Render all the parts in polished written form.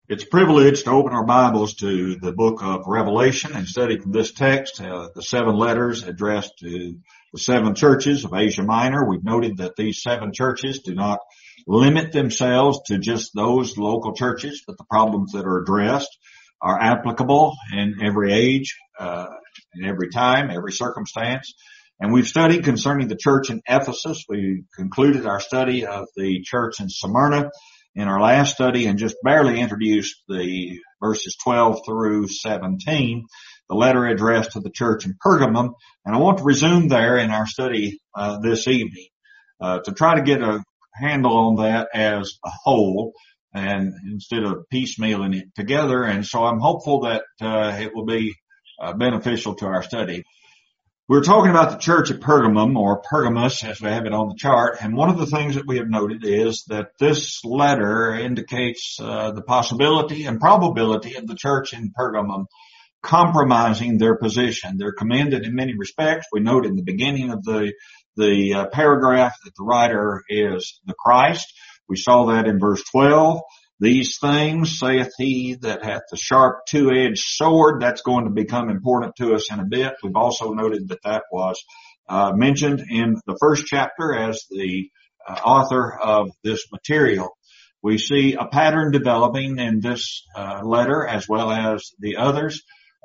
It's a privilege to open our Bibles to the book of Revelation and study from this text, the 7 letters addressed to the 7 churches of Asia Minor. We've noted that these 7 churches do not limit themselves to just those local churches, but the problems that are addressed are applicable in every age, in every time, every circumstance. And we've studied concerning the church in Ephesus. We concluded our study of the church in Smyrna in our last study and just barely introduced the verses 12 through 17, the letter addressed to the church in Pergamum. And I want to resume there in our study this evening to try to get a handle on that as a whole and instead of piecemealing it together. And so I'm hopeful that it will be beneficial to our study. We're talking about the church at Pergamum, or Pergamus as we have it on the chart, and one of the things that we have noted is that this letter indicates the possibility and probability of the church in Pergamum compromising their position. They're commended in many respects. We note in the beginning of the paragraph that the writer is the Christ. We saw that in verse 12. These things saith he that hath the sharp 2-edged sword. That's going to become important to us in a bit. We've also noted that that was mentioned in the first chapter as the author of this material. We see a pattern developing in this letter as well as the others.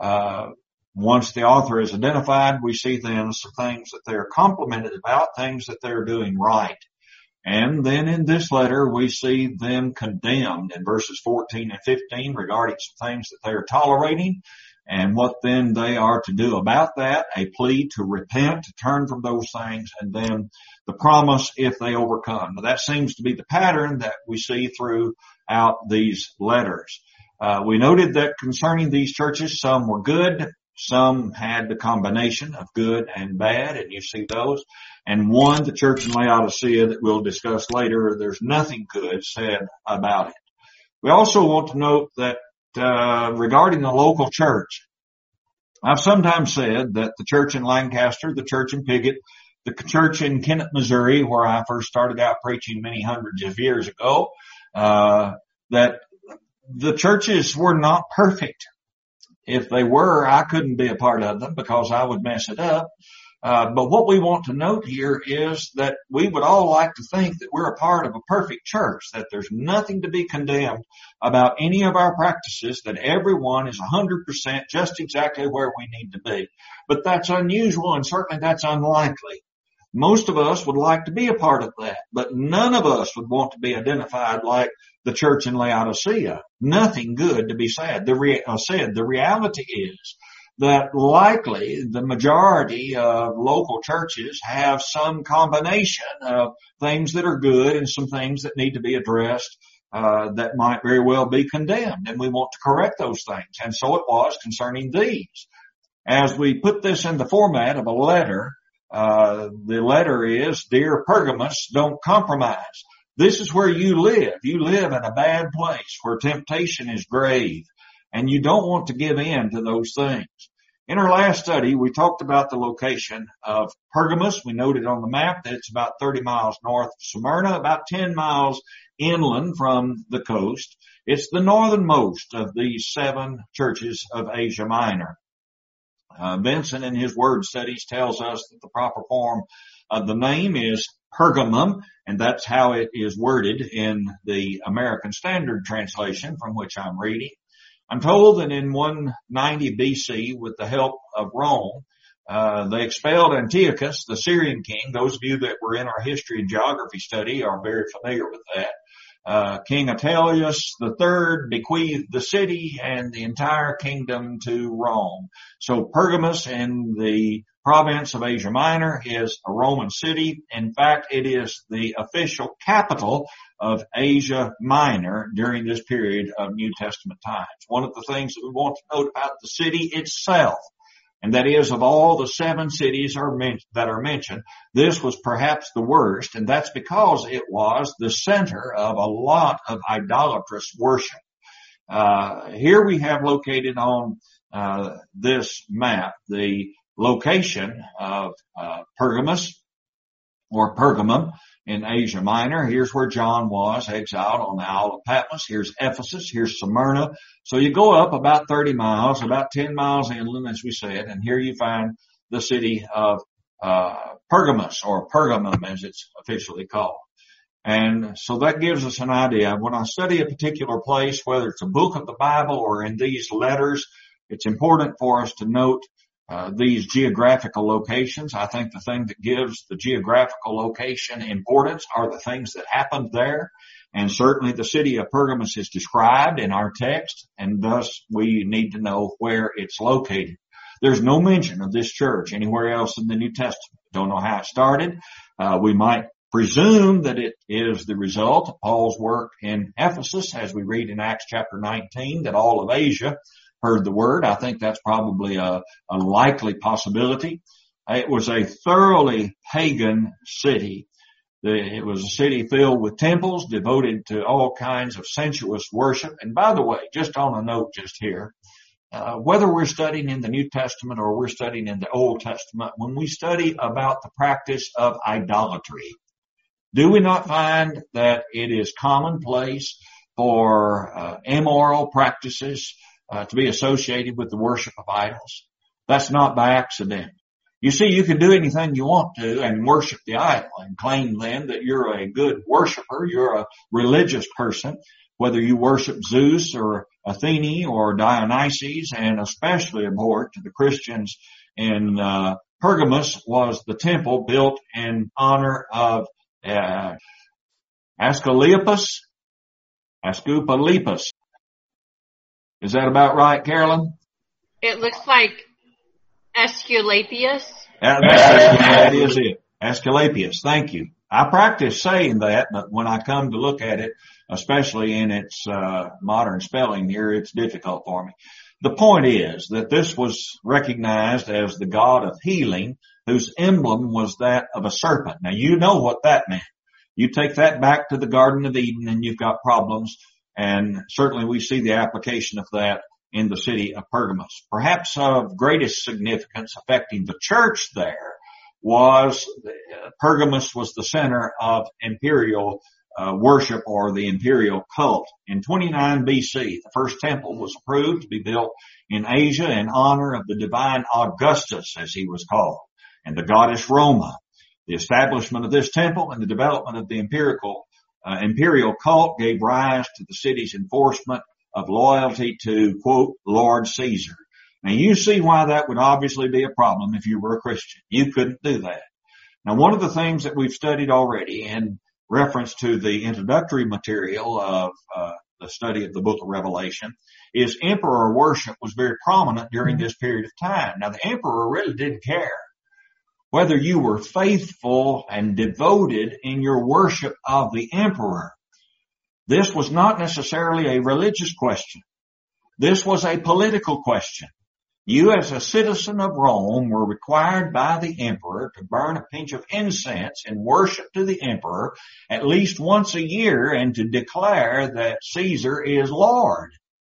Once the author is identified, we see then some things that they're complimented about, things that they're doing right. And then in this letter, we see them condemned in verses 14 and 15 regarding some things that they are tolerating and what then they are to do about that, a plea to repent, to turn from those things, and then the promise if they overcome. Now, that seems to be the pattern that we see throughout these letters. We noted that concerning these churches, some were good, some had the combination of good and bad, and you see those. And one, the church in Laodicea that we'll discuss later, there's nothing good said about it. We also want to note that regarding the local church, I've sometimes said that the church in Lancaster, the church in Piggott, the church in Kennett, Missouri, where I first started out preaching many hundreds of years ago, that the churches were not perfect. If they were, I couldn't be a part of them because I would mess it up. But what we want to note here is that we would all like to think that we're a part of a perfect church, that there's nothing to be condemned about any of our practices, that everyone is 100% just exactly where we need to be. But that's unusual, and certainly that's unlikely. Most of us would like to be a part of that, but none of us would want to be identified like the church in Laodicea. Nothing good to be said. The reality is that likely the majority of local churches have some combination of things that are good and some things that need to be addressed that might very well be condemned, and we want to correct those things. And so it was concerning these. As we put this in the format of a letter, the letter is, Dear Pergamus, don't compromise. This is where you live. You live in a bad place where temptation is grave, and you don't want to give in to those things. In our last study, we talked about the location of Pergamus. We noted on the map that it's about 30 miles north of Smyrna, about 10 miles inland from the coast. It's the northernmost of these 7 churches of Asia Minor. Vincent in his word studies tells us that the proper form of the name is Pergamum, and that's how it is worded in the American Standard Translation from which I'm reading. I'm told that in 190 BC, with the help of Rome, they expelled Antiochus, the Syrian king. Those of you that were in our history and geography study are very familiar with that. King Attalius III bequeathed the city and the entire kingdom to Rome. So Pergamus in the province of Asia Minor is a Roman city. In fact, it is the official capital of Asia Minor during this period of New Testament times. One of the things that we want to note about the city itself, and that is of all the 7 cities that are mentioned, this was perhaps the worst, and that's because it was the center of a lot of idolatrous worship. Here we have located on this map the location of Pergamus or Pergamum. in Asia Minor. Here's where John was exiled on the Isle of Patmos. Here's Ephesus. Here's Smyrna. So you go up about 30 miles, about 10 miles inland, as we said, and here you find the city of Pergamos, or Pergamum as it's officially called. And so that gives us an idea. When I study a particular place, whether it's a book of the Bible or in these letters, it's important for us to note these geographical locations. I think the thing that gives the geographical location importance are the things that happened there. And certainly the city of Pergamos is described in our text, and thus we need to know where it's located. There's no mention of this church anywhere else in the New Testament. Don't know how it started. We might presume that it is the result of Paul's work in Ephesus, as we read in Acts chapter 19, that all of Asia heard the word. I think that's probably a likely possibility. It was a thoroughly pagan city. It was a city filled with temples devoted to all kinds of sensuous worship. And by the way, just on a note just here, whether we're studying in the New Testament or we're studying in the Old Testament, when we study about the practice of idolatry, do we not find that it is commonplace for immoral practices to be associated with the worship of idols? That's not by accident. You see, you can do anything you want to and worship the idol and claim then that you're a good worshiper, you're a religious person, whether you worship Zeus or Athene or Dionysus, and especially abhorrent to the Christians in Pergamos was the temple built in honor of Asclepius. Is that about right, Carolyn? It looks like Asclepius. That is it. Asclepius. Thank you. I practice saying that, but when I come to look at it, especially in its modern spelling here, it's difficult for me. The point is that this was recognized as the god of healing, whose emblem was that of a serpent. Now, you know what that meant. You take that back to the Garden of Eden and you've got problems, and certainly we see the application of that in the city of Pergamos. Perhaps of greatest significance affecting the church there was Pergamos was the center of imperial worship, or the imperial cult. In 29 BC, the first temple was approved to be built in Asia in honor of the divine Augustus, as he was called, and the goddess Roma. The establishment of this temple and the development of the imperial cult gave rise to the city's enforcement of loyalty to, quote, Lord Caesar. Now, you see why that would obviously be a problem if you were a Christian. You couldn't do that. Now, one of the things that we've studied already in reference to the introductory material of the study of the book of Revelation is emperor worship was very prominent during this period of time. Now, the emperor really didn't care whether you were faithful and devoted in your worship of the emperor. This was not necessarily a religious question. This was a political question. You, as a citizen of Rome, were required by the emperor to burn a pinch of incense in worship to the emperor at least once a year and to declare that Caesar is Lord.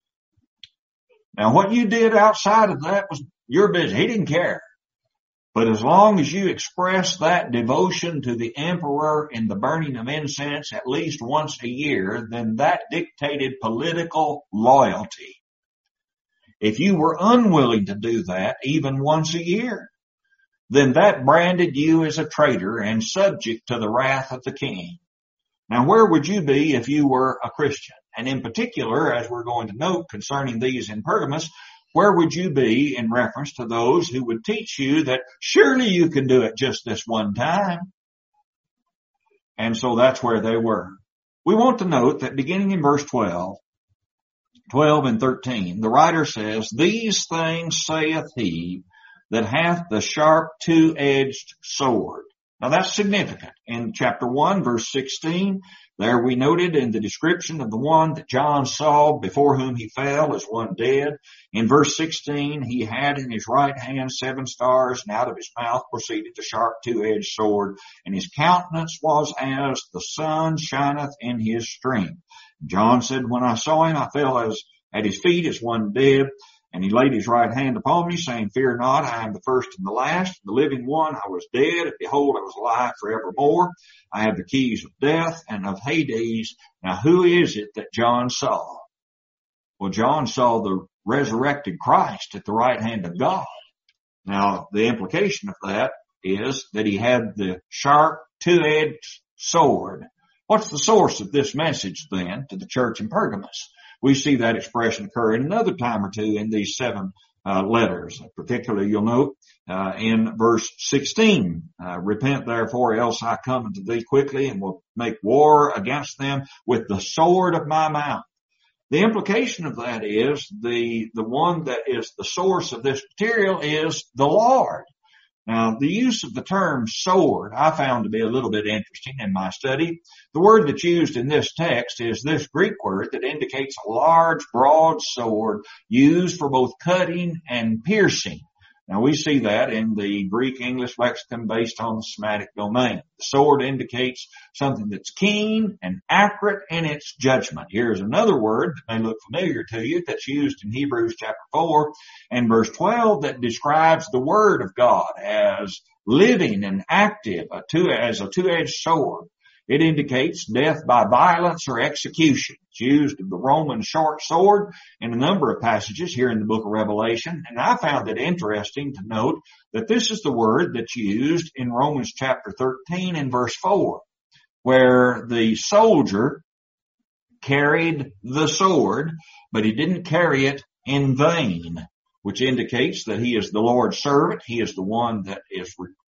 Now, what you did outside of that was your business. He didn't care. But as long as you expressed that devotion to the emperor in the burning of incense at least once a year, then that dictated political loyalty. If you were unwilling to do that even once a year, then that branded you as a traitor and subject to the wrath of the king. Now, where would you be if you were a Christian? And in particular, as we're going to note concerning these in Pergamos, where would you be in reference to those who would teach you that surely you can do it just this one time? And so that's where they were. We want to note that beginning in verse 12 and 13, the writer says, "These things saith he that hath the sharp two-edged sword." Now that's significant. In chapter 1, verse 16, there we noted in the description of the one that John saw before whom he fell as one dead. In verse 16, he had in his right hand 7 stars, and out of his mouth proceeded a sharp two-edged sword, and his countenance was as the sun shineth in his strength. John said, "When I saw him, I fell as at his feet as one dead." And he laid his right hand upon me, saying, Fear not, I am the first and the last, the living one. I was dead, and behold, I was alive forevermore. I have the keys of death and of Hades. Now who is it that John saw? Well, John saw the resurrected Christ at the right hand of God. Now, the implication of that is that he had the sharp, two-edged sword. What's the source of this message then to the church in Pergamos? We see that expression occur in another time or two in these 7 letters. Particularly, you'll note in verse 16, repent therefore, else I come unto thee quickly, and will make war against them with the sword of my mouth. The implication of that is the one that is the source of this material is the Lord. Now, the use of the term sword I found to be a little bit interesting in my study. The word that's used in this text is this Greek word that indicates a large, broad sword used for both cutting and piercing. Now, we see that in the Greek-English lexicon based on the Semitic domain. The sword indicates something that's keen and accurate in its judgment. Here's another word that may look familiar to you that's used in Hebrews chapter 4 and verse 12 that describes the Word of God as living and active as a two-edged sword. It indicates death by violence or execution. It's used of the Roman short sword in a number of passages here in the book of Revelation. And I found it interesting to note that this is the word that's used in Romans chapter 13 and verse 4, where the soldier carried the sword, but he didn't carry it in vain, which indicates that he is the Lord's servant. He is the one that is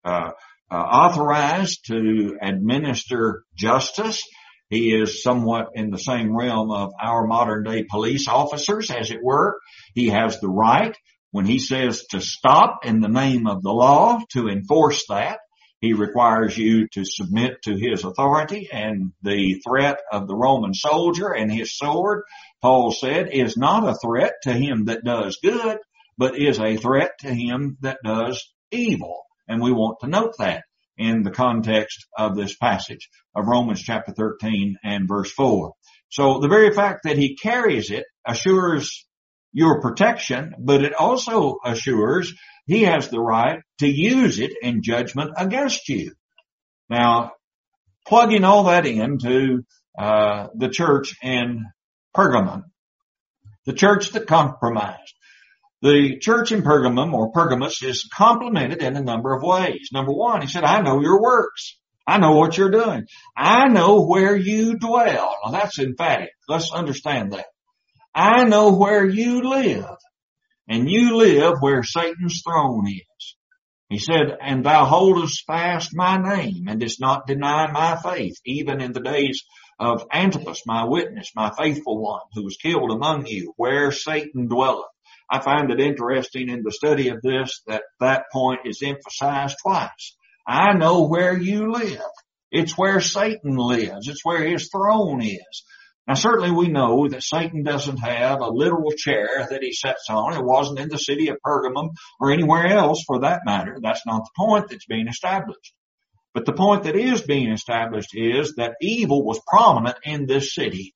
authorized to administer justice. He is somewhat in the same realm of our modern day police officers, as it were. He has the right, when he says to stop in the name of the law, to enforce that. He requires you to submit to his authority, and the threat of the Roman soldier and his sword, Paul said, is not a threat to him that does good, but is a threat to him that does evil. And we want to note that in the context of this passage of Romans chapter 13 and verse 4. So the very fact that he carries it assures your protection, but it also assures he has the right to use it in judgment against you. Now, plugging all that into the church in Pergamum, the church that compromised. The church in Pergamum, or Pergamos, is complimented in a number of ways. Number one, he said, I know your works. I know what you're doing. I know where you dwell. Now that's emphatic. Let's understand that. I know where you live. And you live where Satan's throne is. He said, and thou holdest fast my name, and didst not deny my faith, even in the days of Antipas, my witness, my faithful one, who was killed among you, where Satan dwelleth. I find it interesting in the study of this that point is emphasized twice. I know where you live. It's where Satan lives. It's where his throne is. Now certainly we know that Satan doesn't have a literal chair that he sits on. It wasn't in the city of Pergamum or anywhere else for that matter. That's not the point that's being established. But the point that is being established is that evil was prominent in this city.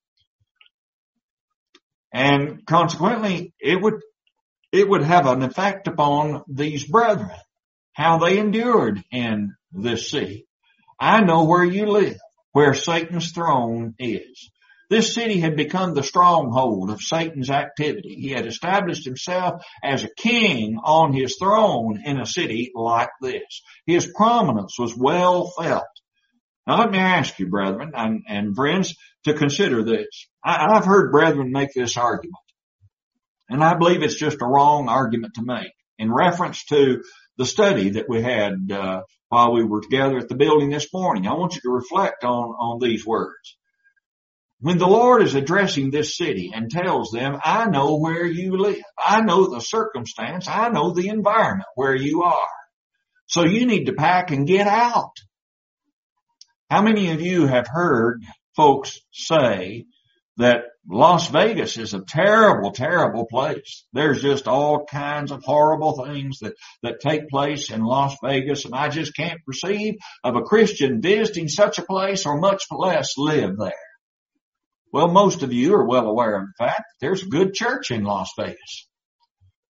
And consequently, it would have an effect upon these brethren, how they endured in this city. I know where you live, where Satan's throne is. This city had become the stronghold of Satan's activity. He had established himself as a king on his throne in a city like this. His prominence was well felt. Now let me ask you, brethren and friends, to consider this. I've heard brethren make this argument, and I believe it's just a wrong argument to make in reference to the study that we had while we were together at the building this morning. I want you to reflect on these words. When the Lord is addressing this city and tells them, I know where you live. I know the circumstance. I know the environment where you are. So you need to pack and get out. How many of you have heard folks say that Las Vegas is a terrible, terrible place? There's just all kinds of horrible things that take place in Las Vegas, and I just can't perceive of a Christian visiting such a place or much less live there. Well, most of you are well aware of the fact that there's a good church in Las Vegas.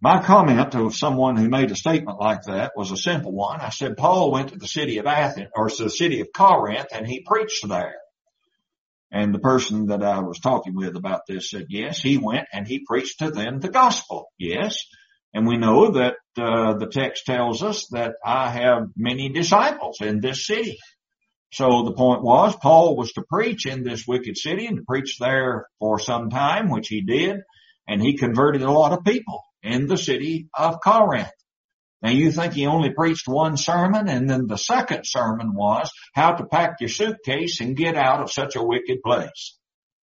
My comment of someone who made a statement like that was a simple one. I said, Paul went to the city of Athens, or to the city of Corinth, and he preached there. And the person that I was talking with about this said, yes, he went and he preached to them the gospel. Yes. And we know that the text tells us that I have many disciples in this city. So the point was, Paul was to preach in this wicked city and to preach there for some time, which he did, and he converted a lot of people in the city of Corinth. Now you think he only preached one sermon, and then the second sermon was how to pack your suitcase and get out of such a wicked place.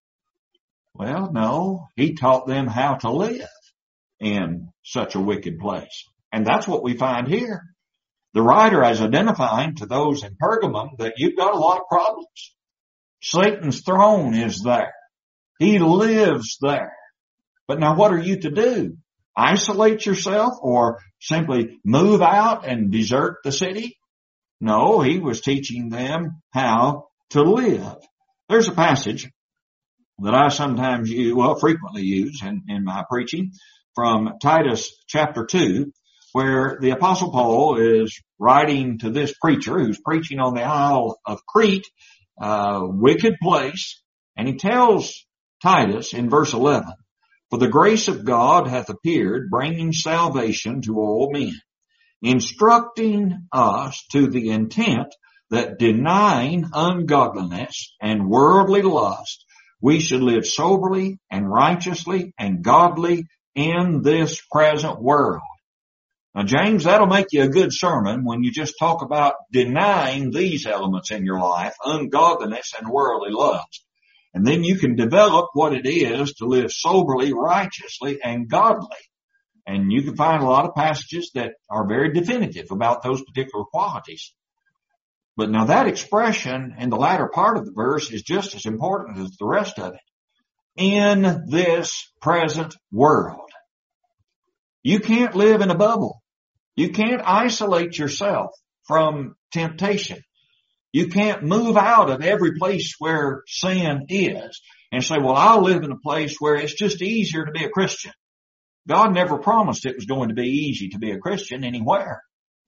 Well, no, he taught them how to live in such a wicked place. And that's what we find here. The writer is identifying to those in Pergamum that you've got a lot of problems. Satan's throne is there. He lives there. But now what are you to do? Isolate yourself or simply move out and desert the city? No, he was teaching them how to live. There's a passage that I sometimes frequently use in my preaching from Titus chapter 2, where the Apostle Paul is writing to this preacher who's preaching on the Isle of Crete, wicked place, and he tells Titus in verse 11, for the grace of God hath appeared, bringing salvation to all men, instructing us to the intent that denying ungodliness and worldly lust, we should live soberly and righteously and godly in this present world. Now, James, that'll make you a good sermon when you just talk about denying these elements in your life, ungodliness and worldly lust. And then you can develop what it is to live soberly, righteously, and godly. And you can find a lot of passages that are very definitive about those particular qualities. But now that expression in the latter part of the verse is just as important as the rest of it. In this present world. You can't live in a bubble. You can't isolate yourself from temptation. You can't move out of every place where sin is and say, well, I'll live in a place where it's just easier to be a Christian. God never promised it was going to be easy to be a Christian anywhere.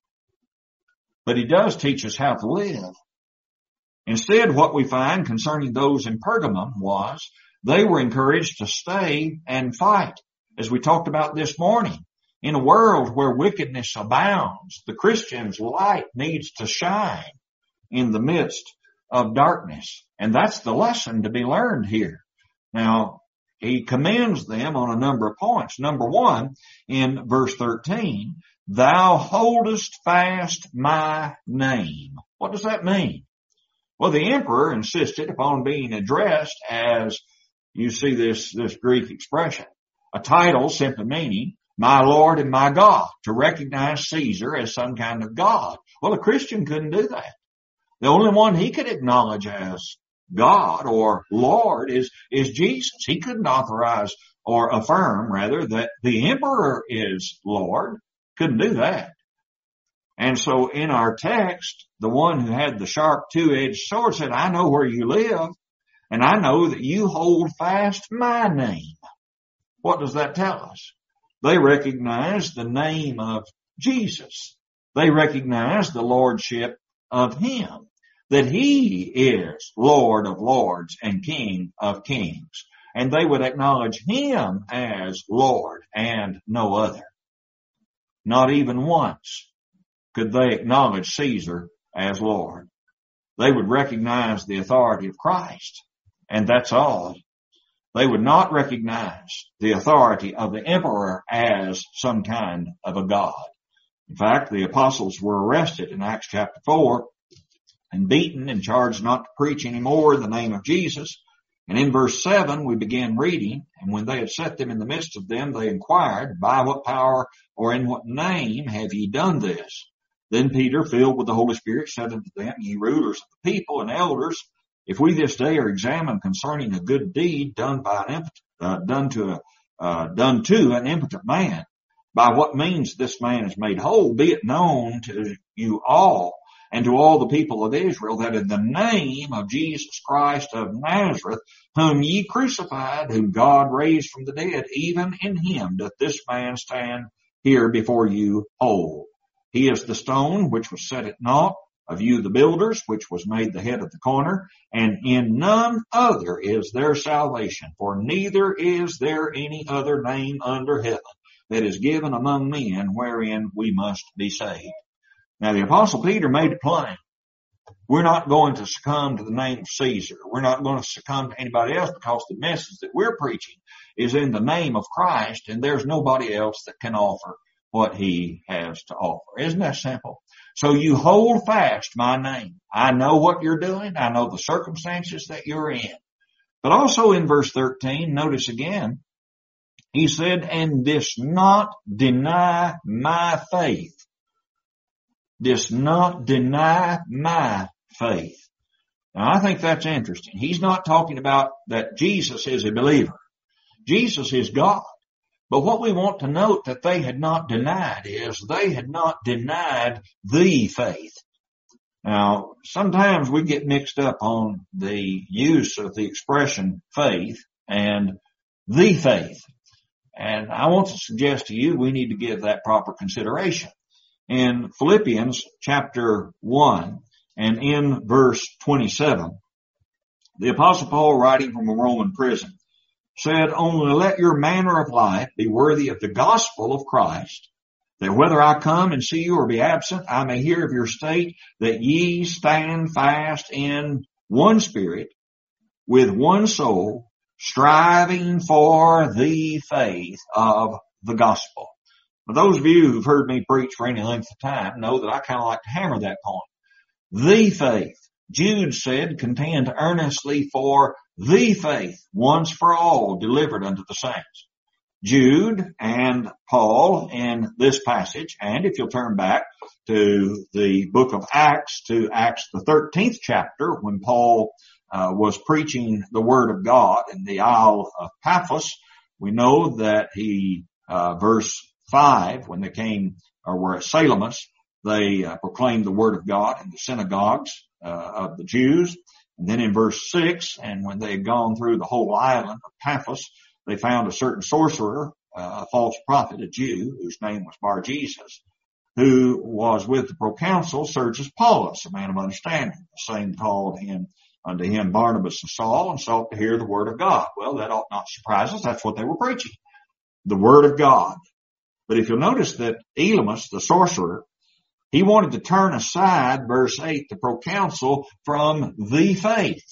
But he does teach us how to live. Instead, what we find concerning those in Pergamum was they were encouraged to stay and fight. As we talked about this morning, in a world where wickedness abounds, the Christian's light needs to shine in the midst of darkness. And that's the lesson to be learned here. Now, he commends them on a number of points. Number one, in verse 13, thou holdest fast my name. What does that mean? Well, the emperor insisted upon being addressed as, you see this Greek expression, a title simply meaning my Lord and my God, to recognize Caesar as some kind of God. Well, a Christian couldn't do that. The only one he could acknowledge as God or Lord is Jesus. He couldn't authorize or affirm, rather, that the emperor is Lord. Couldn't do that. And so in our text, the one who had the sharp two-edged sword said, I know where you live, and I know that you hold fast my name. What does that tell us? They recognize the name of Jesus. They recognize the lordship of him, that he is Lord of lords and King of kings. And they would acknowledge him as Lord and no other. Not even once could they acknowledge Caesar as Lord. They would recognize the authority of Christ, and that's all. They would not recognize the authority of the emperor as some kind of a god. In fact, the apostles were arrested in Acts chapter 4 and beaten and charged not to preach anymore in the name of Jesus. And in verse 7, we begin reading, and when they had set them in the midst of them, they inquired, by what power or in what name have ye done this? Then Peter, filled with the Holy Spirit, said unto them, ye rulers of the people and elders, if we this day are examined concerning a good deed done to an impotent man, by what means this man is made whole, be it known to you all and to all the people of Israel that in the name of Jesus Christ of Nazareth, whom ye crucified, whom God raised from the dead, even in him doth this man stand here before you whole. He is the stone which was set at naught, of you the builders, which was made the head of the corner, and in none other is there salvation, for neither is there any other name under heaven that is given among men wherein we must be saved. Now the Apostle Peter made it plain. We're not going to succumb to the name of Caesar. We're not going to succumb to anybody else, because the message that we're preaching is in the name of Christ, and there's nobody else that can offer what he has to offer. Isn't that simple? So you hold fast my name. I know what you're doing. I know the circumstances that you're in. But also in verse 13, notice again, he said, and dis not deny my faith. Dis not deny my faith. Now I think that's interesting. He's not talking about that Jesus is a believer. Jesus is God. But what we want to note that they had not denied is they had not denied the faith. Now, sometimes we get mixed up on the use of the expression faith and the faith. And I want to suggest to you we need to give that proper consideration. In Philippians chapter 1 and in verse 27, the Apostle Paul, writing from a Roman prison, said, only let your manner of life be worthy of the gospel of Christ, that whether I come and see you or be absent, I may hear of your state, that ye stand fast in one spirit, with one soul, striving for the faith of the gospel. For those of you who've heard me preach for any length of time know that I kind of like to hammer that point. The faith, Jude said, contend earnestly for the faith once for all delivered unto the saints. Jude and Paul in this passage, and if you'll turn back to the book of Acts, to Acts the 13th chapter, when Paul was preaching the word of God in the Isle of Paphos, we know that he, verse 5, when they came or were at Salamis, they proclaimed the word of God in the synagogues of the Jews. And then in verse 6, and when they had gone through the whole island of Paphos, they found a certain sorcerer, a false prophet, a Jew, whose name was Bar-Jesus, who was with the proconsul Sergius Paulus, a man of understanding. The same called unto him Barnabas and Saul, and sought to hear the word of God. Well, that ought not surprise us. That's what they were preaching, the word of God. But if you'll notice that Elymas, the sorcerer, he wanted to turn aside, verse 8, the proconsul from the faith.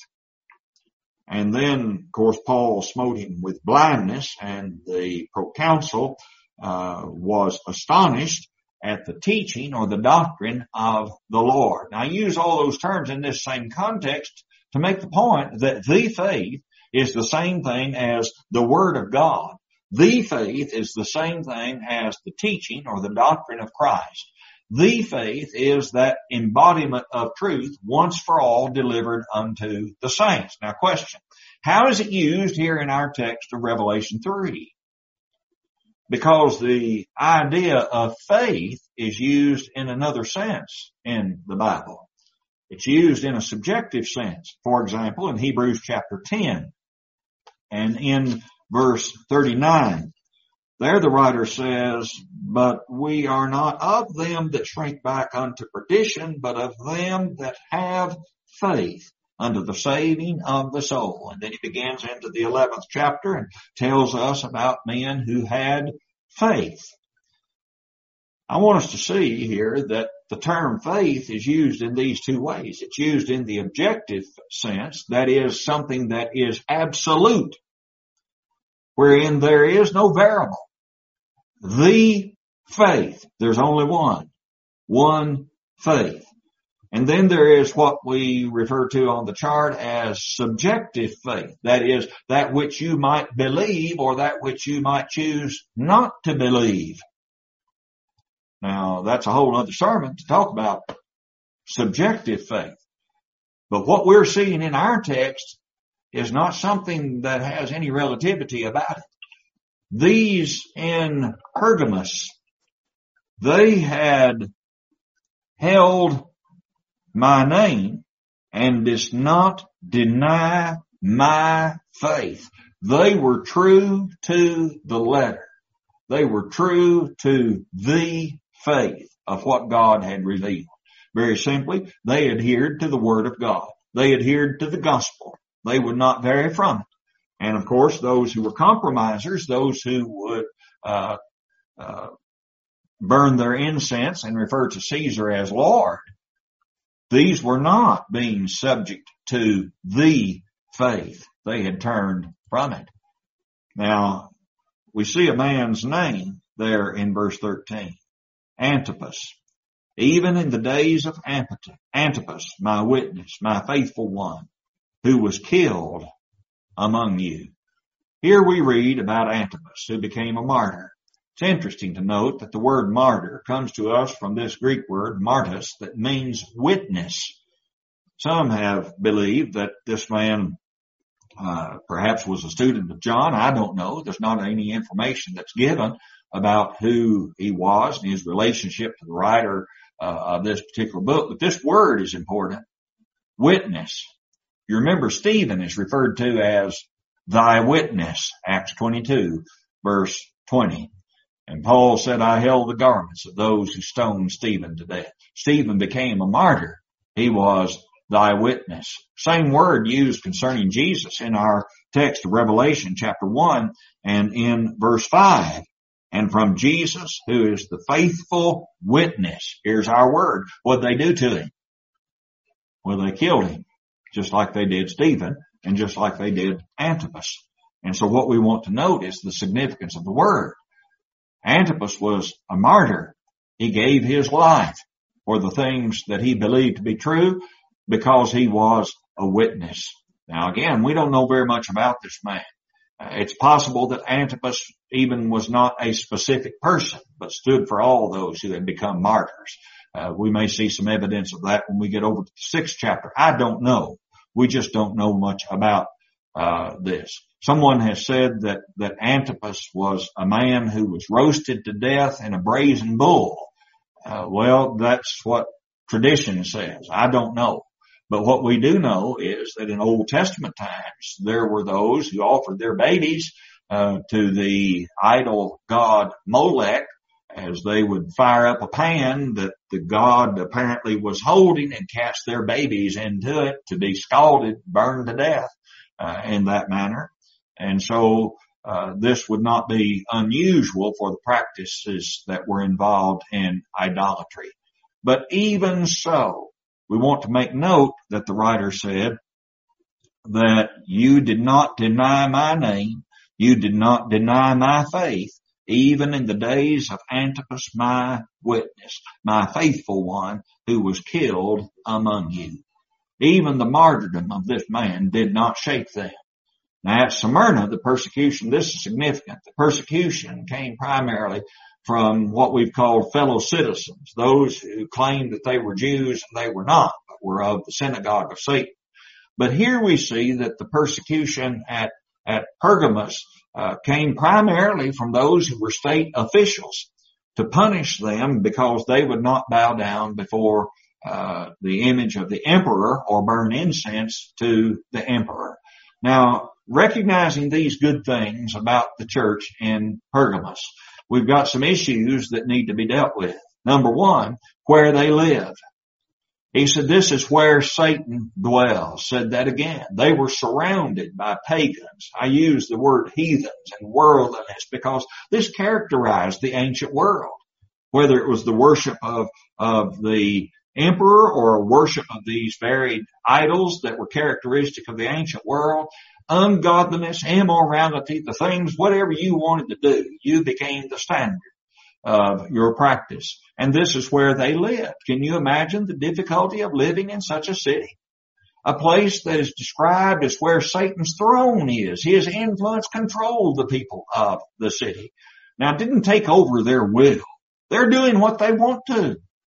And then, of course, Paul smote him with blindness, and the proconsul was astonished at the teaching or the doctrine of the Lord. Now, I use all those terms in this same context to make the point that the faith is the same thing as the Word of God. The faith is the same thing as the teaching or the doctrine of Christ. The faith is that embodiment of truth once for all delivered unto the saints. Now question, how is it used here in our text of Revelation 3? Because the idea of faith is used in another sense in the Bible. It's used in a subjective sense. For example, in Hebrews chapter 10 and in verse 39, there the writer says, but we are not of them that shrink back unto perdition, but of them that have faith unto the saving of the soul. And then he begins into the 11th chapter and tells us about men who had faith. I want us to see here that the term faith is used in these two ways. It's used in the objective sense, that is something that is absolute, wherein there is no variable. The faith. There's only one faith. And then there is what we refer to on the chart as subjective faith. That is, that which you might believe or that which you might choose not to believe. Now, that's a whole other sermon to talk about subjective faith. But what we're seeing in our text is not something that has any relativity about it. These in Pergamos, they had held my name and did not deny my faith. They were true to the letter. They were true to the faith of what God had revealed. Very simply, they adhered to the Word of God. They adhered to the gospel. They would not vary from it. And of course, those who were compromisers, those who would burn their incense and refer to Caesar as Lord, these were not being subject to the faith. They had turned from it. Now, we see a man's name there in verse 13, Antipas. Even in the days of Antipas, my witness, my faithful one, who was killed among you. Here we read about Antipas, who became a martyr. It's interesting to note that the word martyr comes to us from this Greek word, martys, that means witness. Some have believed that this man perhaps was a student of John. I don't know. There's not any information that's given about who he was and his relationship to the writer of this particular book. But this word is important. Witness. You remember Stephen is referred to as thy witness, Acts 22, verse 20. And Paul said, I held the garments of those who stoned Stephen to death. Stephen became a martyr. He was thy witness. Same word used concerning Jesus in our text of Revelation chapter 1 and in verse 5. And from Jesus, who is the faithful witness, here's our word. What'd they do to him? Well, they killed him, just like they did Stephen and just like they did Antipas. And so what we want to note is the significance of the word. Antipas was a martyr. He gave his life for the things that he believed to be true because he was a witness. Now again, we don't know very much about this man. It's possible that Antipas even was not a specific person, but stood for all those who had become martyrs. We may see some evidence of that when we get over to the 6th chapter. I don't know. We just don't know much about this. Someone has said that Antipas was a man who was roasted to death in a brazen bull. Well, that's what tradition says. I don't know. But what we do know is that in Old Testament times, there were those who offered their babies to the idol god Molech, as they would fire up a pan that the god apparently was holding and cast their babies into it to be scalded, burned to death in that manner. And so this would not be unusual for the practices that were involved in idolatry. But even so, we want to make note that the writer said that you did not deny my name, you did not deny my faith, even in the days of Antipas, my witness, my faithful one, who was killed among you. Even the martyrdom of this man did not shake them. Now at Smyrna, the persecution, this is significant. The persecution came primarily from what we've called fellow citizens, those who claimed that they were Jews and they were not, but were of the synagogue of Satan. But here we see that the persecution at Pergamos came primarily from those who were state officials to punish them because they would not bow down before the image of the emperor or burn incense to the emperor. Now, recognizing these good things about the church in Pergamos, we've got some issues that need to be dealt with. Number one, where they live. He said, this is where Satan dwells. Said that again. They were surrounded by pagans. I use the word heathens and worldliness because this characterized the ancient world. Whether it was the worship of the emperor or worship of these varied idols that were characteristic of the ancient world, ungodliness, immorality, the things, whatever you wanted to do, you became the standard of your practice. And this is where they lived. Can you imagine the difficulty of living in such a city? A place that is described as where Satan's throne is. His influence controlled the people of the city. Now, it didn't take over their will. They're doing what they want to.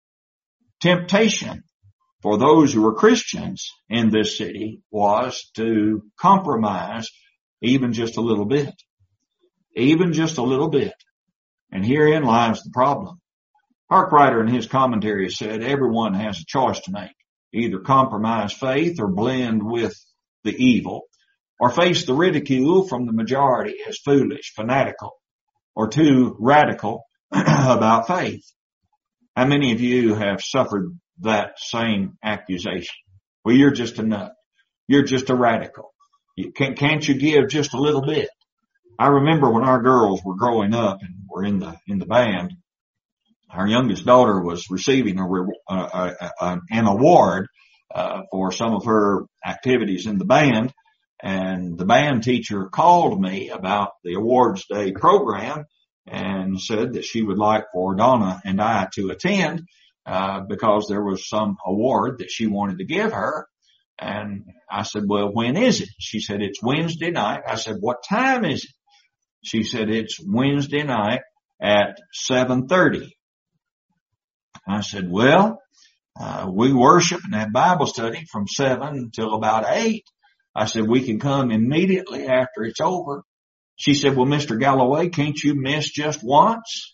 Temptation for those who were Christians in this city was to compromise even just a little bit. Even just a little bit. And herein lies the problem. Harkwriter in his commentary said everyone has a choice to make. Either compromise faith or blend with the evil, or face the ridicule from the majority as foolish, fanatical, or too radical about faith. How many of you have suffered that same accusation? Well, you're just a nut. You're just a radical. Can't you give just a little bit? I remember when our girls were growing up and were in the band, our youngest daughter was receiving an award for some of her activities in the band, and the band teacher called me about the awards day program and said that she would like for Donna and I to attend because there was some award that she wanted to give her. And I said, well, when is it? She said, it's Wednesday night. I said, what time is it? She said, it's Wednesday night at 7:30. I said, well, we worship and have Bible study from 7 until about 8. I said, we can come immediately after it's over. She said, well, Mr. Galloway, can't you miss just once?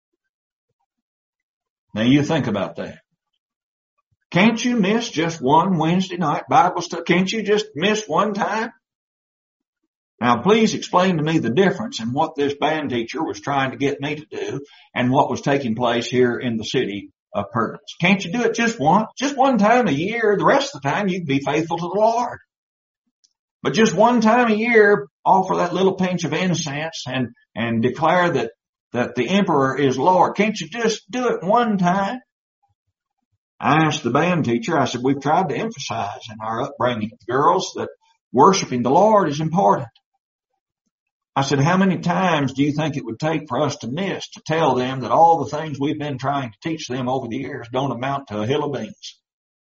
Now you think about that. Can't you miss just one Wednesday night Bible study? Can't you just miss one time? Now please explain to me the difference in what this band teacher was trying to get me to do and what was taking place here in the city of Perkins. Can't you do it just one time a year? The rest of the time you can be faithful to the Lord. But just one time a year, offer that little pinch of incense and declare that the emperor is Lord. Can't you just do it one time? I asked the band teacher, I said, we've tried to emphasize in our upbringing of girls that worshiping the Lord is important. I said, how many times do you think it would take for us to miss to tell them that all the things we've been trying to teach them over the years don't amount to a hill of beans?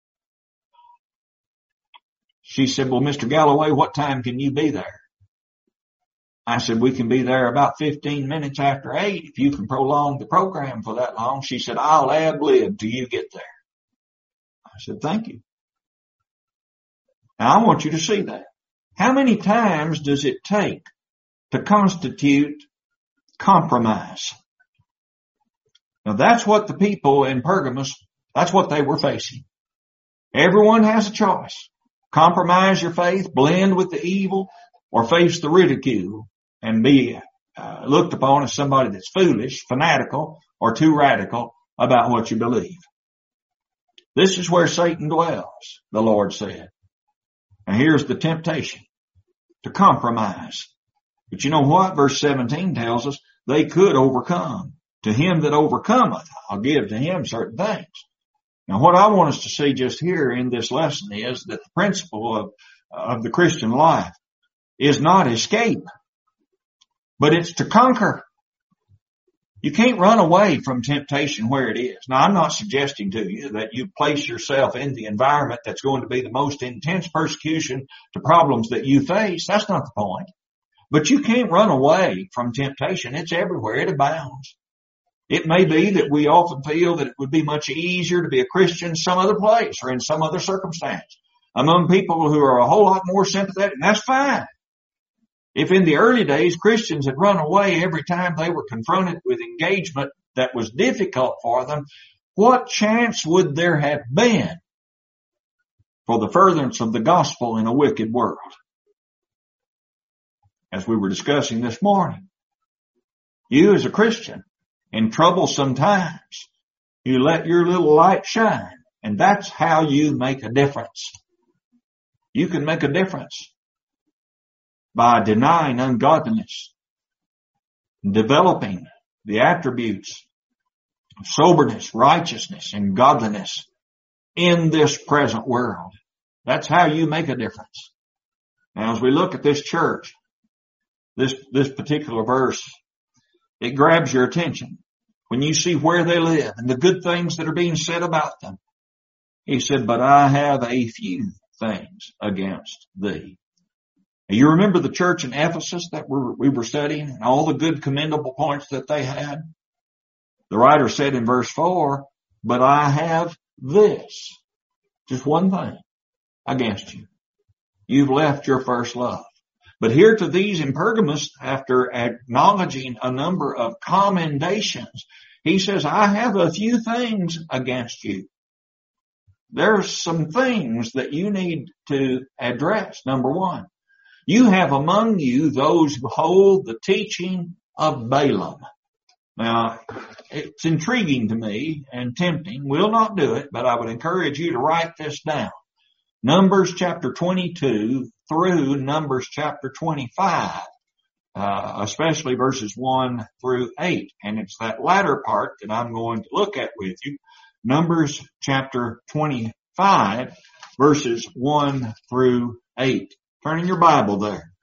She said, well, Mr. Galloway, what time can you be there? I said, we can be there about 15 minutes after 8 if you can prolong the program for that long. She said, I'll ad-lib till you get there. I said, thank you. Now I want you to see that. How many times does it take to constitute compromise? Now that's what the people in Pergamos, that's what they were facing. Everyone has a choice. Compromise your faith, blend with the evil, or face the ridicule and be looked upon as somebody that's foolish, fanatical, or too radical about what you believe. This is where Satan dwells, the Lord said. And here's the temptation, to compromise. But you know what? Verse 17 tells us they could overcome. To him that overcometh, I'll give to him certain things. Now what I want us to see just here in this lesson is that the principle of the Christian life is not escape, but it's to conquer. You can't run away from temptation where it is. Now I'm not suggesting to you that you place yourself in the environment that's going to be the most intense persecution to problems that you face. That's not the point. But you can't run away from temptation. It's everywhere. It abounds. It may be that we often feel that it would be much easier to be a Christian some other place or in some other circumstance among people who are a whole lot more sympathetic, and that's fine. If in the early days Christians had run away every time they were confronted with engagement that was difficult for them, what chance would there have been for the furtherance of the gospel in a wicked world? As we were discussing this morning, you as a Christian, in troublesome times, you let your little light shine, and that's how you make a difference. You can make a difference by denying ungodliness, developing the attributes of soberness, righteousness, and godliness in this present world. That's how you make a difference. Now, as we look at this church, this particular verse, it grabs your attention. When you see where they live and the good things that are being said about them, he said, but I have a few things against thee. Now, you remember the church in Ephesus that we were studying and all the good commendable points that they had? The writer said in verse 4, but I have this, just one thing against you. You've left your first love. But here to these in Pergamos, after acknowledging a number of commendations, he says, I have a few things against you. There's some things that you need to address. Number one, you have among you those who hold the teaching of Balaam. Now, it's intriguing to me and tempting. We'll not do it, but I would encourage you to write this down. Numbers chapter 22 through Numbers chapter 25, especially verses 1 through 8. And it's that latter part that I'm going to look at with you. Numbers chapter 25, verses 1 through 8. Turn in your Bible there.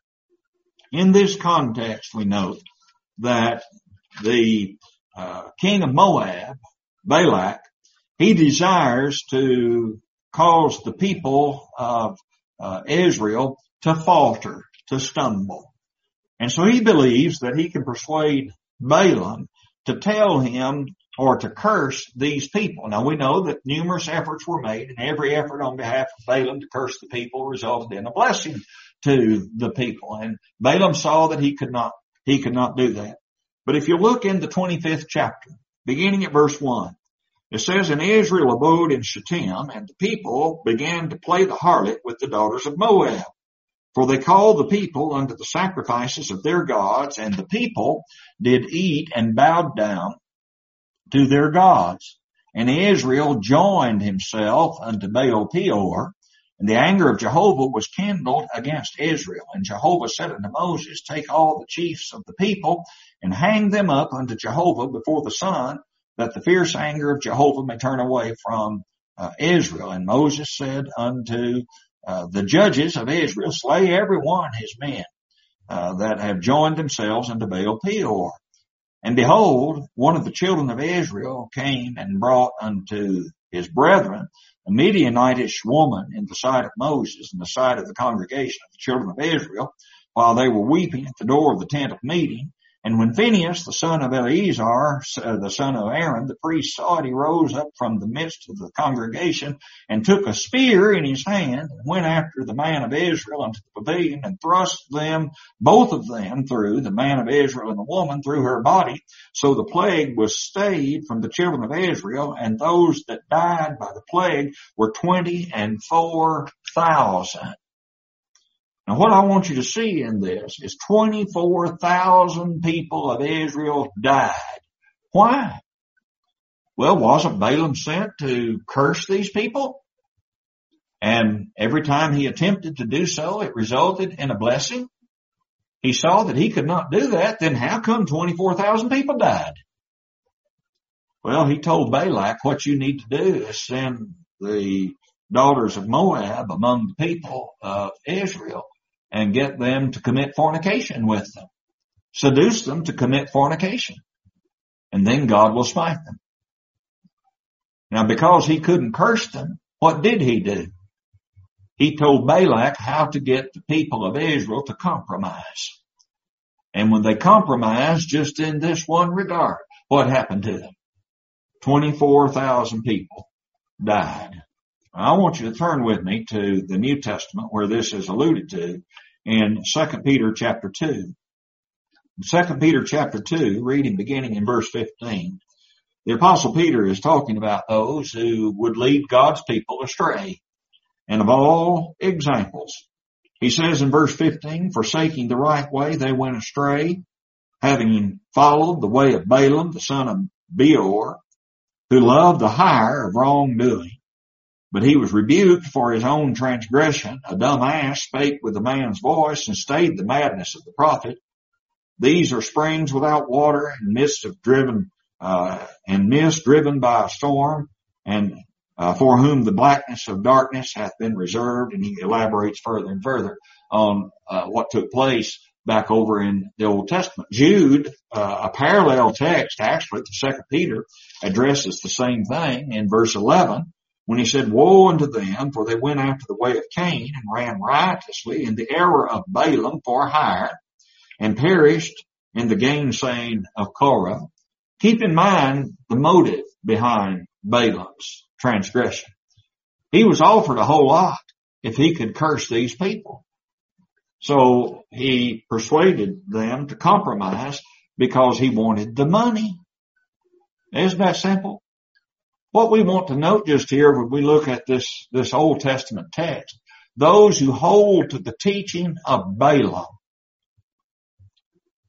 In this context, we note that the king of Moab, Balak, he desires to cause the people of Israel to falter, to stumble. And so he believes that he can persuade Balaam to tell him or to curse these people. Now we know that numerous efforts were made, and every effort on behalf of Balaam to curse the people resulted in a blessing to the people. And Balaam saw that he could not do that. But if you look in the 25th chapter, beginning at verse 1, it says, "And Israel abode in Shittim, and the people began to play the harlot with the daughters of Moab. For they called the people unto the sacrifices of their gods, and the people did eat and bowed down to their gods. And Israel joined himself unto Baal Peor, and the anger of Jehovah was kindled against Israel. And Jehovah said unto Moses, Take all the chiefs of the people, and hang them up unto Jehovah before the sun, that the fierce anger of Jehovah may turn away from Israel. And Moses said unto the judges of Israel, Slay every one his men that have joined themselves unto Baal Peor. And behold, one of the children of Israel came and brought unto his brethren a Midianitish woman in the sight of Moses, in the sight of the congregation of the children of Israel, while they were weeping at the door of the tent of meeting. And when Phinehas, the son of Eleazar, the son of Aaron, the priest, saw it, he rose up from the midst of the congregation and took a spear in his hand and went after the man of Israel unto the pavilion and thrust them, both of them, through, the man of Israel and the woman, through her body. So the plague was stayed from the children of Israel, and those that died by the plague were 24,000. Now what I want you to see in this is 24,000 people of Israel died. Why? Well, wasn't Balaam sent to curse these people? And every time he attempted to do so, it resulted in a blessing. He saw that he could not do that. Then how come 24,000 people died? Well, he told Balak, what you need to do is send the daughters of Moab among the people of Israel and get them to commit fornication with them. Seduce them to commit fornication. And then God will smite them. Now, because he couldn't curse them, what did he do? He told Balak how to get the people of Israel to compromise. And when they compromised just in this one regard, what happened to them? 24,000 people died. I want you to turn with me to the New Testament where this is alluded to in 2 Peter chapter 2. In 2 Peter chapter 2, reading beginning in verse 15, the Apostle Peter is talking about those who would lead God's people astray. And of all examples, he says in verse 15, Forsaking the right way, they went astray, having followed the way of Balaam, the son of Beor, who loved the hire of wrongdoing. But he was rebuked for his own transgression. A dumb ass spake with a man's voice and stayed the madness of the prophet. These are springs without water and mist driven by a storm, and for whom the blackness of darkness hath been reserved. And he elaborates further and further on what took place back over in the Old Testament. Jude, a parallel text actually to 2 Peter, addresses the same thing in verse 11. When he said, Woe unto them, for they went after the way of Cain and ran riotously in the error of Balaam for hire, and perished in the gainsaying of Korah. Keep in mind the motive behind Balaam's transgression. He was offered a whole lot if he could curse these people. So he persuaded them to compromise because he wanted the money. Isn't that simple? What we want to note just here when we look at this Old Testament text, those who hold to the teaching of Balaam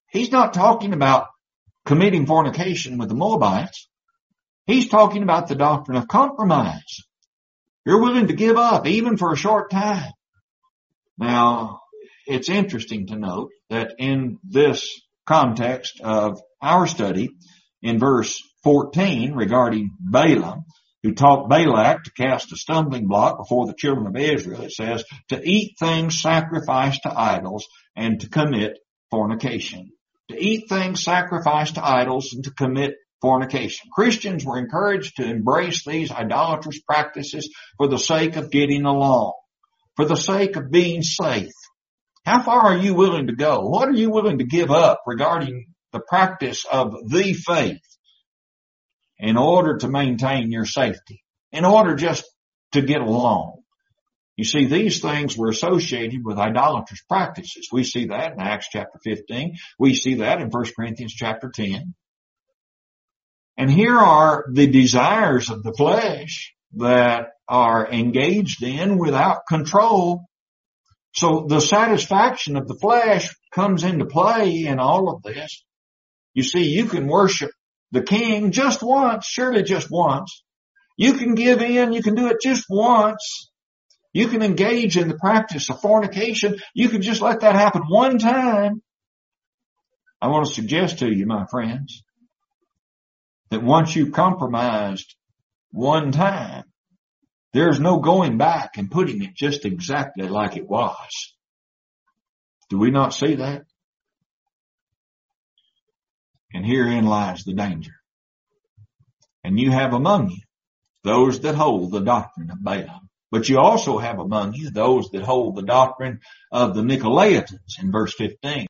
He's not talking about committing fornication with the Moabites. He's talking about the doctrine of compromise. You're willing to give up even for a short time. Now, it's interesting to note that in this context of our study, in verse 14 regarding Balaam, who taught Balak to cast a stumbling block before the children of Israel, it says to eat things sacrificed to idols and to commit fornication. To eat things sacrificed to idols and to commit fornication. Christians were encouraged to embrace these idolatrous practices for the sake of getting along, for the sake of being safe. How far are you willing to go? What are you willing to give up regarding the practice of the faith in order to maintain your safety, in order just to get along? You see, these things were associated with idolatrous practices. We see that in Acts chapter 15. We see that in 1 Corinthians chapter 10. And here are the desires of the flesh that are engaged in without control. So the satisfaction of the flesh comes into play in all of this. You see, you can worship the King just once, surely just once. You can give in, you can do it just once. You can engage in the practice of fornication. You can just let that happen one time. I want to suggest to you, my friends, that once you've compromised one time, there's no going back and putting it just exactly like it was. Do we not see that? And herein lies the danger. And you have among you those that hold the doctrine of Balaam. But you also have among you those that hold the doctrine of the Nicolaitans in verse 15.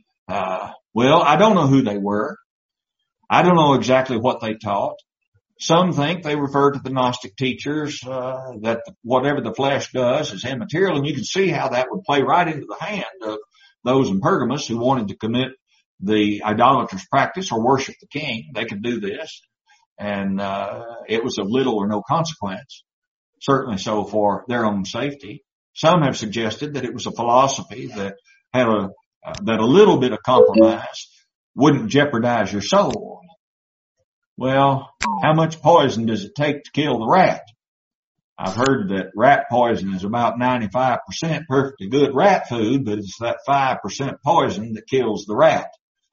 Well, I don't know who they were. I don't know exactly what they taught. Some think they refer to the Gnostic teachers, that whatever the flesh does is immaterial, and you can see how that would play right into the hand of those in Pergamos who wanted to commit the idolatrous practice or worship the king. They could do this, and it was of little or no consequence. Certainly so for their own safety. Some have suggested that it was a philosophy that had that a little bit of compromise wouldn't jeopardize your soul. Well, how much poison does it take to kill the rat? I've heard that rat poison is about 95% perfectly good rat food, but it's that 5% poison that kills the rat.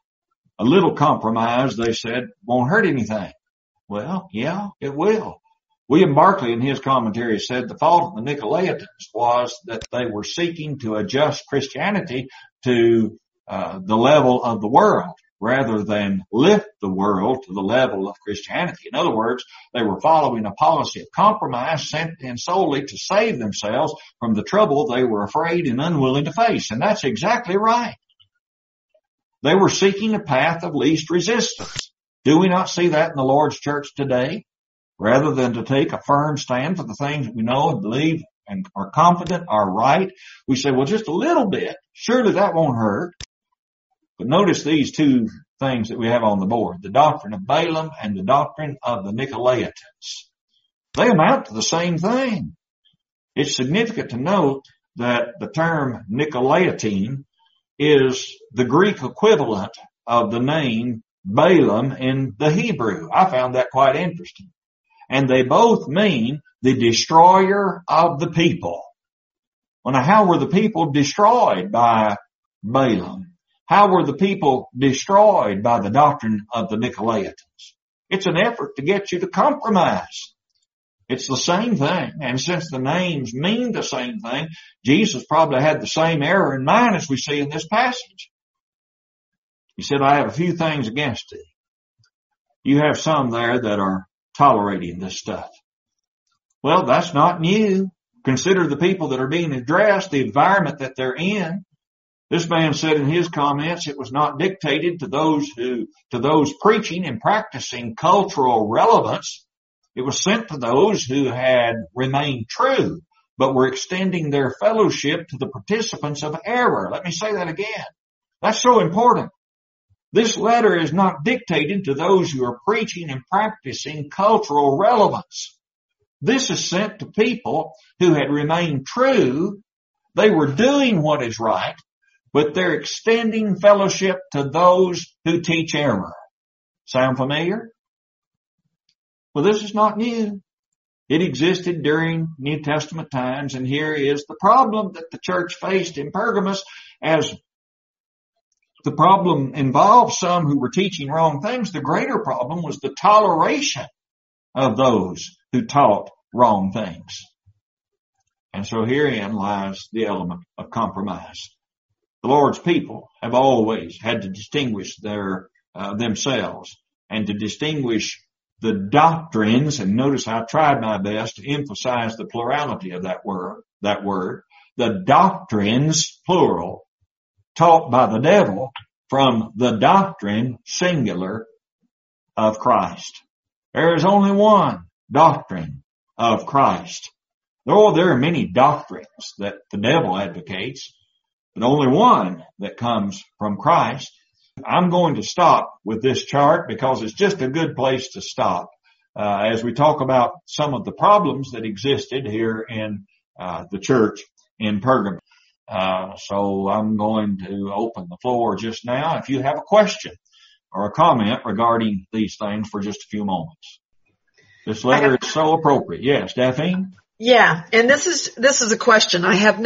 A little compromise, they said, won't hurt anything. Well, yeah, it will. William Barclay in his commentary said the fault of the Nicolaitans was that they were seeking to adjust Christianity to the level of the world rather than lift the world to the level of Christianity. In other words, they were following a policy of compromise sent in solely to save themselves from the trouble they were afraid and unwilling to face. And that's exactly right. They were seeking a path of least resistance. Do we not see that in the Lord's church today? Rather than to take a firm stand for the things that we know and believe and are confident are right, we say, well, just a little bit. Surely that won't hurt. But notice these two things that we have on the board, the doctrine of Balaam and the doctrine of the Nicolaitans. They amount to the same thing. It's significant to note that the term Nicolaitan is the Greek equivalent of the name Balaam in the Hebrew. I found that quite interesting. And they both mean the destroyer of the people. Well, now, how were the people destroyed by Balaam? How were the people destroyed by the doctrine of the Nicolaitans? It's an effort to get you to compromise. It's the same thing. And since the names mean the same thing, Jesus probably had the same error in mind as we see in this passage. He said, I have a few things against thee. You have some there that are tolerating this stuff. Well, that's not new. Consider the people that are being addressed, the environment that they're in. This man said in his comments, it was not dictated to those preaching and practicing cultural relevance. It was sent to those who had remained true, but were extending their fellowship to the participants of error. Let me say that again. That's so important. This letter is not dictated to those who are preaching and practicing cultural relevance. This is sent to people who had remained true. They were doing what is right. but they're extending fellowship to those who teach error. Sound familiar? Well, this is not new. It existed during New Testament times, and here is the problem that the church faced in Pergamos. As the problem involved some who were teaching wrong things, the greater problem was the toleration of those who taught wrong things. And so herein lies the element of compromise. The Lord's people have always had to distinguish themselves and to distinguish the doctrines, and notice I tried my best to emphasize the plurality of that word, the doctrines, plural, taught by the devil from the doctrine, singular, of Christ. There is only one doctrine of Christ. Though there are many doctrines that the devil advocates, but only one that comes from Christ. I'm going to stop with this chart because it's just a good place to stop as we talk about some of the problems that existed here in the church in Pergamum. So I'm going to open the floor just now if you have a question or a comment regarding these things for just a few moments. This letter is so appropriate. Yes, Daphne? Yeah, and this is a question.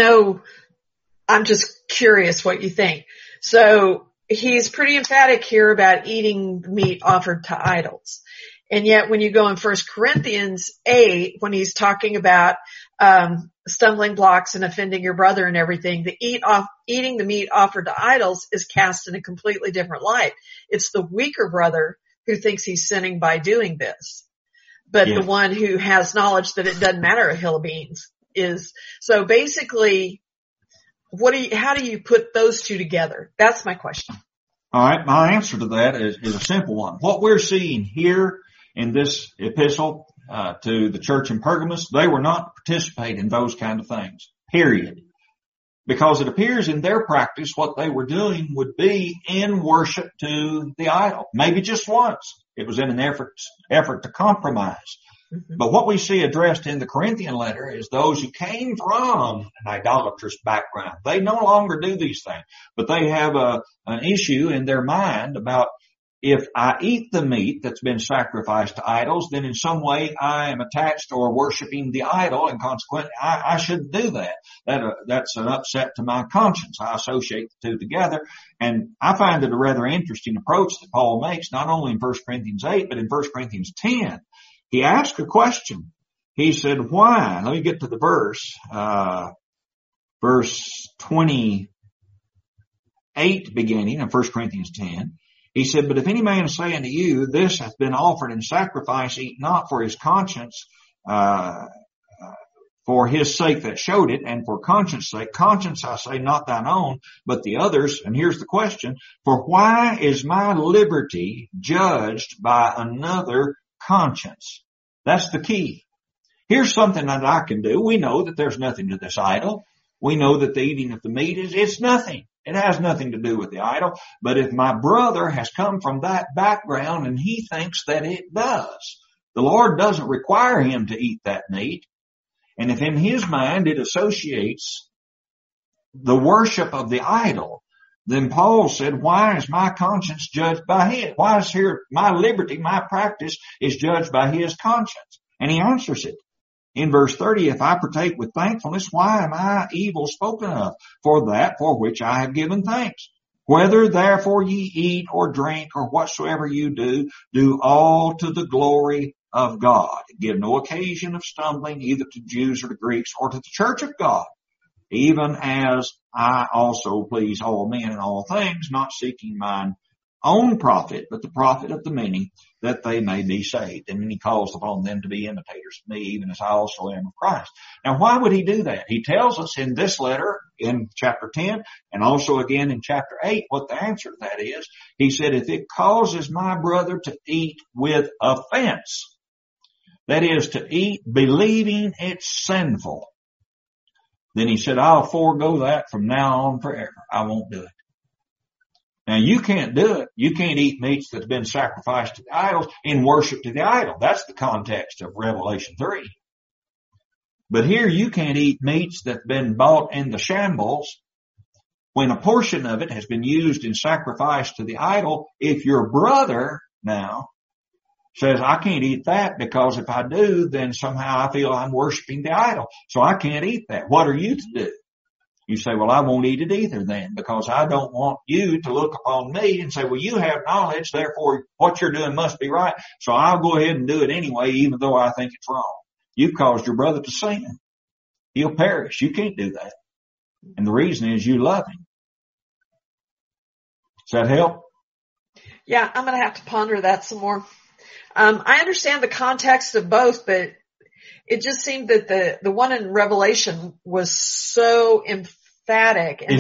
I'm just curious what you think. So he's pretty emphatic here about eating meat offered to idols. And yet when you go in 1 Corinthians 8, when he's talking about stumbling blocks and offending your brother and everything, eating the meat offered to idols is cast in a completely different light. It's the weaker brother who thinks he's sinning by doing this. But the one who has knowledge that it doesn't matter a hill of beans is. So basically, how do you put those two together? That's my question. All right. My answer to that is a simple one. What we're seeing here in this epistle to the church in Pergamos, they were not to participate in those kind of things, period. Because it appears in their practice what they were doing would be in worship to the idol. Maybe just once. It was in an effort to compromise. Mm-hmm. But what we see addressed in the Corinthian letter is those who came from an idolatrous background. They no longer do these things, but they have an issue in their mind about, if I eat the meat that's been sacrificed to idols, then in some way I am attached or worshiping the idol, and consequently I shouldn't do that. That's an upset to my conscience. I associate the two together, and I find it a rather interesting approach that Paul makes, not only in 1 Corinthians 8, but in 1 Corinthians 10. He asked a question. He said, why? Let me get to the verse. Verse 28 beginning of 1 Corinthians 10. He said, but if any man say unto you, this hath been offered in sacrifice, eat not for his conscience, for his sake that showed it, and for conscience sake. Conscience, I say, not thine own, but the others. And here's the question. For why is my liberty judged by another conscience? That's the key. Here's something that I can do. We know that there's nothing to this idol. We know that the eating of the meat it's nothing. It has nothing to do with the idol. But if my brother has come from that background and he thinks that it does, the Lord doesn't require him to eat that meat. And if in his mind it associates the worship of the idol, then Paul said, why is my conscience judged by his? Why is here my liberty, my practice is judged by his conscience? And he answers it. In verse 30, if I partake with thankfulness, why am I evil spoken of? For that for which I have given thanks. Whether therefore ye eat or drink or whatsoever you do, do all to the glory of God. Give no occasion of stumbling either to Jews or to Greeks or to the church of God, even as I also please all men in all things, not seeking mine own profit, but the profit of the many, that they may be saved. And then he calls upon them to be imitators of me, even as I also am of Christ. Now, why would he do that? He tells us in this letter in chapter 10 and also again in chapter 8 what the answer to that is. He said, if it causes my brother to eat with offense, that is to eat believing it's sinful, then he said, I'll forego that from now on forever. I won't do it. Now, you can't do it. You can't eat meats that's been sacrificed to the idols in worship to the idol. That's the context of Revelation 3. But here you can't eat meats that's been bought in the shambles when a portion of it has been used in sacrifice to the idol, if your brother now says, I can't eat that because if I do, then somehow I feel I'm worshiping the idol. So I can't eat that. What are you to do? You say, well, I won't eat it either then, because I don't want you to look upon me and say, well, you have knowledge, therefore what you're doing must be right. So I'll go ahead and do it anyway, even though I think it's wrong. You've caused your brother to sin. He'll perish. You can't do that. And the reason is you love him. Does that help? Yeah, I'm going to have to ponder that some more. I understand the context of both, but it just seemed that the one in Revelation was so emphatic. And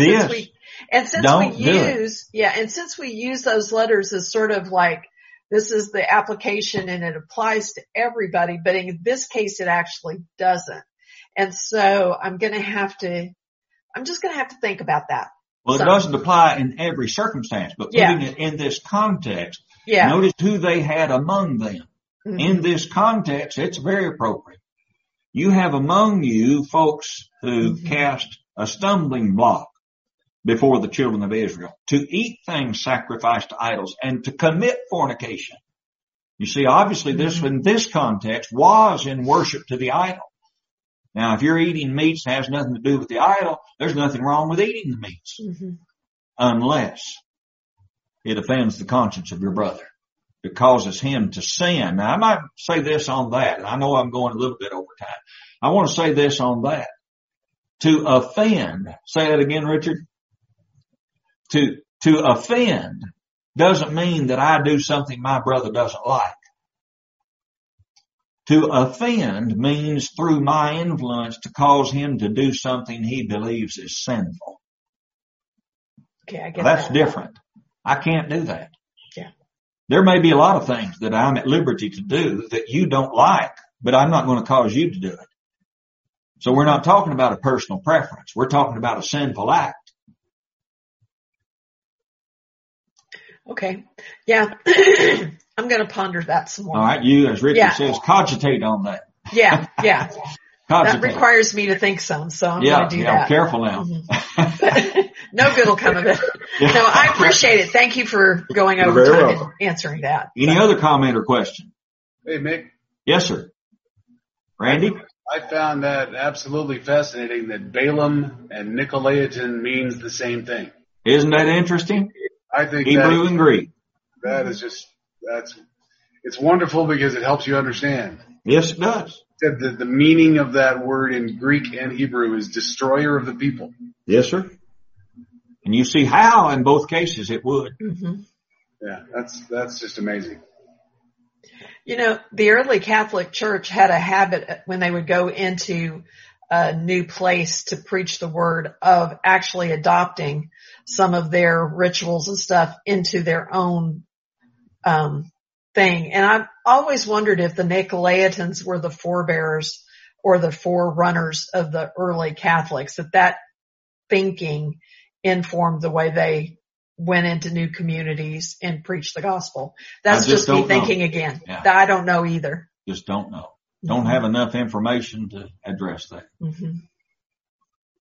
since we use those letters as sort of like, this is the application and it applies to everybody, but in this case it actually doesn't. And so I'm just going to have to think about that. Well, it doesn't apply in every circumstance, but putting it in this context, notice who they had among them. Mm-hmm. In this context, it's very appropriate. You have among you folks who cast a stumbling block before the children of Israel, to eat things sacrificed to idols and to commit fornication. You see, obviously this in this context was in worship to the idol. Now, if you're eating meats that has nothing to do with the idol, there's nothing wrong with eating the meats, unless it offends the conscience of your brother. It causes him to sin. Now, I might say this on that. I know I'm going a little bit over time. I want to say this on that. To offend, say that again, Richard. To offend doesn't mean that I do something my brother doesn't like. To offend means through my influence to cause him to do something he believes is sinful. Okay, I get That's that. different. I can't do that. Yeah. There may be a lot of things that I'm at liberty to do that you don't like, but I'm not going to cause you to do it. So we're not talking about a personal preference. We're talking about a sinful act. Okay. Yeah. I'm going to ponder that some more. All right. You, as Richard says, cogitate on that. Yeah. Cogitate. That requires me to think some, so I'm going to do that. Careful now. No good will come of it. No, I appreciate it. Thank you for going over time and answering that. Any other comment or question? Hey, Mick. Yes, sir. Randy? I found that absolutely fascinating that Balaam and Nicolaitan means the same thing. Isn't that interesting? I think Hebrew and Greek. That is it's wonderful because it helps you understand. Yes, it does. The meaning of that word in Greek and Hebrew is destroyer of the people. Yes, sir. And you see how in both cases it would. Mm-hmm. Yeah, that's just amazing. You know, the early Catholic Church had a habit when they would go into a new place to preach the word of actually adopting some of their rituals and stuff into their own thing. And I've always wondered if the Nicolaitans were the forebears or the forerunners of the early Catholics, that thinking informed the way they went into new communities and preached the gospel. That's just me thinking again. Yeah. I don't know either. Just don't know. Don't have enough information to address that. Mm-hmm.